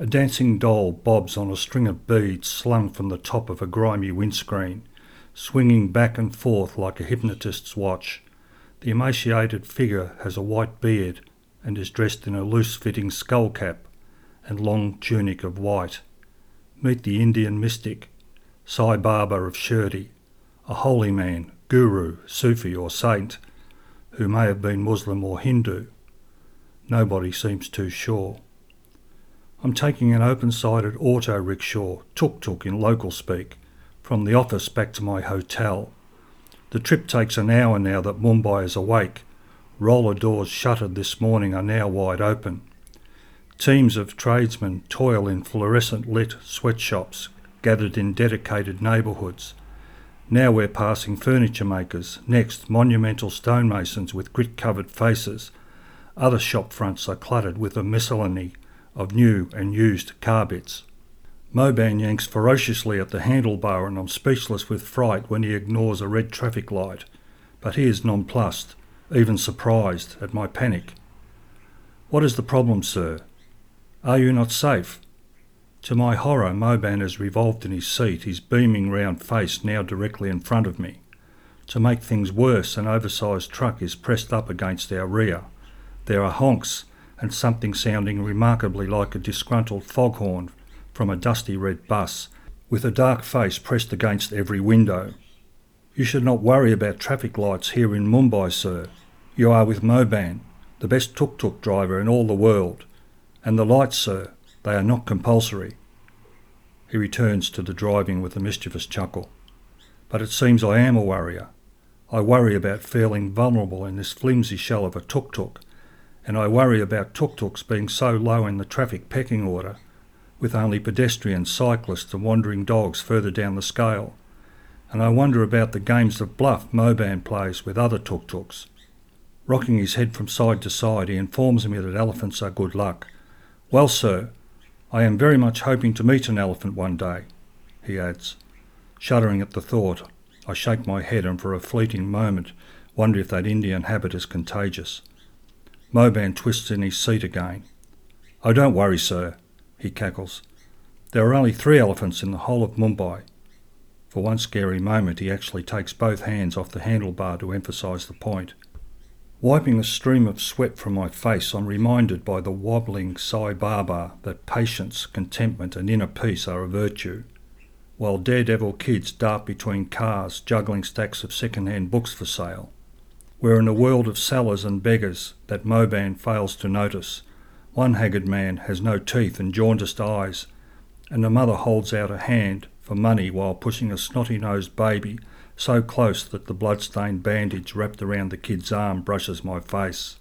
A dancing doll bobs on a string of beads slung from the top of a grimy windscreen, swinging back and forth like a hypnotist's watch. The emaciated figure has a white beard and is dressed in a loose-fitting skull cap and long tunic of white. Meet the Indian mystic, Sai Baba of Shirdi, a holy man, guru, Sufi or saint, who may have been Muslim or Hindu. Nobody seems too sure. I'm taking an open-sided auto rickshaw, tuk-tuk in local speak, from the office back to my hotel. The trip takes an hour now that Mumbai is awake. Roller doors shuttered this morning are now wide open. Teams of tradesmen toil in fluorescent-lit sweatshops gathered in dedicated neighbourhoods. Now we're passing furniture makers, next monumental stonemasons with grit-covered faces. Other shop fronts are cluttered with a miscellany of new and used car bits. Moban yanks ferociously at the handlebar and I'm speechless with fright when he ignores a red traffic light, but he is nonplussed, even surprised at my panic. "What is the problem, sir? Are you not safe?" To my horror, Moban has revolved in his seat, his beaming round face now directly in front of me. To make things worse, an oversized truck is pressed up against our rear. There are honks and something sounding remarkably like a disgruntled foghorn from a dusty red bus, with a dark face pressed against every window. "You should not worry about traffic lights here in Mumbai, sir. You are with Moban, the best tuk-tuk driver in all the world. And the lights, sir, they are not compulsory." He returns to the driving with a mischievous chuckle. "But it seems I am a worrier. I worry about feeling vulnerable in this flimsy shell of a tuk-tuk, and I worry about tuk-tuks being so low in the traffic pecking order, with only pedestrians, cyclists and wandering dogs further down the scale. And I wonder about the games of bluff Moban plays with other tuk-tuks." Rocking his head from side to side, he informs me that elephants are good luck. "Well, sir, I am very much hoping to meet an elephant one day," he adds. Shuddering at the thought, I shake my head and for a fleeting moment wonder if that Indian habit is contagious. Moban twists in his seat again. "Oh, don't worry, sir," he cackles. "There are only 3 elephants in the whole of Mumbai." For one scary moment he actually takes both hands off the handlebar to emphasise the point. Wiping a stream of sweat from my face, I'm reminded by the wobbling Sai Baba that patience, contentment and inner peace are a virtue, while daredevil kids dart between cars, juggling stacks of second-hand books for sale. We're in a world of sellers and beggars that Moban fails to notice. One haggard man has no teeth and jaundiced eyes, and the mother holds out a hand for money while pushing a snotty-nosed baby so close that the blood-stained bandage wrapped around the kid's arm brushes my face.